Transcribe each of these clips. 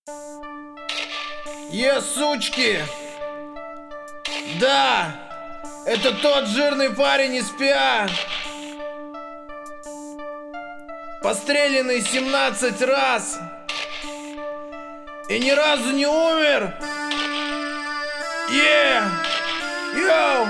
Сучки! Да! Это тот жирный парень из ПИА, постреленный 17 раз и ни разу не умер. Йоу!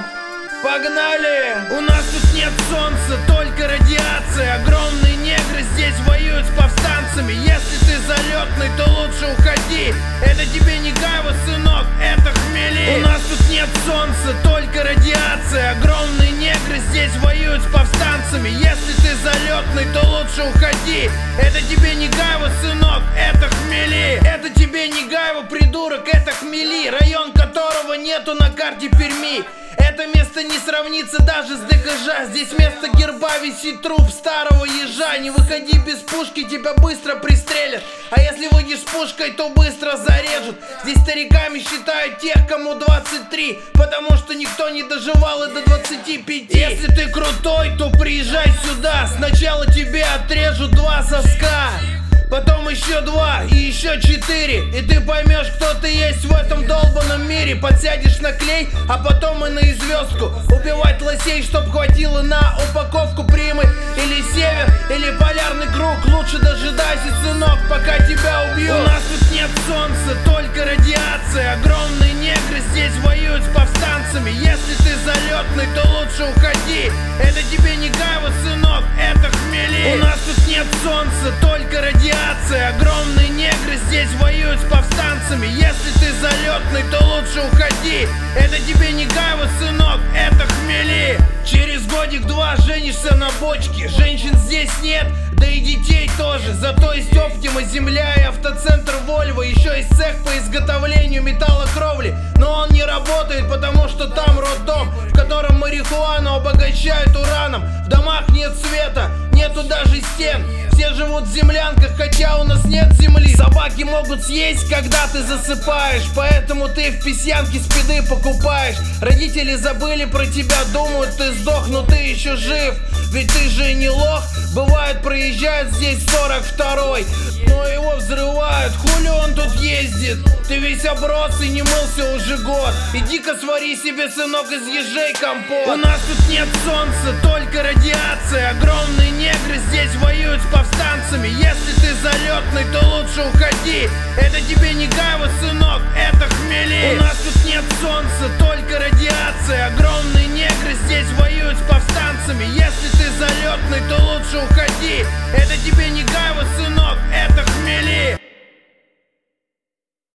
Погнали! У нас тут нет солнца, только радиация. Огромные негры здесь воюют с повстанцами. Если ты залетный, то лучше уходи. Это тебе не гайва, сынок, это хмели. У нас тут нет солнца, только радиация. Огромные негры здесь воюют с повстанцами. Если ты залетный, то лучше уходи. Это тебе не гайва, сынок, это хмели. Это тебе не гайва, придурок, это хмели. Район которого нету на карте Перми. Это место не сравнится даже с ДКЖ. Здесь вместо герба висит труп старого ежа. Не выходи без пушки, тебя быстро пристрелят. А если выйдешь с пушкой, то быстро зарежут. Здесь стариками считают тех, кому 23, потому что никто не доживал и до 25. Если ты крутой, то приезжай сюда. Сначала тебе отрежут 2 соска, потом еще 2 и еще 4. И ты поймешь, кто ты есть в этом долбанном мире. Подсядешь на клей, а потом и на известку. Убивать лосей, чтоб хватило на упаковку примы. Или север, или полярный круг. Лучше дожидайся, сынок, пока тебя убьют. У нас тут нет солнца, только радиация. Огромные негры здесь воюют с повстанцами. Если ты залетный, то лучше уходи. Это тебе не гайва, сынок, это хмели. У нас тут нет солнца, только радиация. Огромные негры здесь воюют с повстанцами. Если ты залетный, то лучше уходи. Это тебе не гайва, сынок, это хмели. Через годик-два женишься на бочке. Женщин здесь нет, да и детей тоже. Зато есть Оптима, земля и автоцентр Вольво. Еще есть цех по изготовлению металлокровли. Но он не работает, потому что там роддом, в котором марихуану обогащают ураном. В домах нет света, нету даже стен. Все живут в землянках, хотя у нас нет земли. Собаки могут съесть, когда ты засыпаешь, поэтому ты в писянке спиды покупаешь. Родители забыли про тебя, думают, ты сдох, но ты еще жив. Ведь ты же не лох. Бывает, проезжает здесь 42-й, но его взрывают. Хули он тут ездит? Ты весь оброс и не мылся уже год. Иди-ка свари себе, сынок, из ежей компот. У нас тут нет солнца, только радиация. Огромные негры здесь воюют с повстанцами. Если ты залетный, то лучше уходи. Это тебе не гайва, сынок, это хмели. У нас тут нет солнца, только радиация. Огромные негры здесь воюют с повстанцами. Если ты залетный, то лучше уходи. Это тебе не гайва, сынок, это хмели.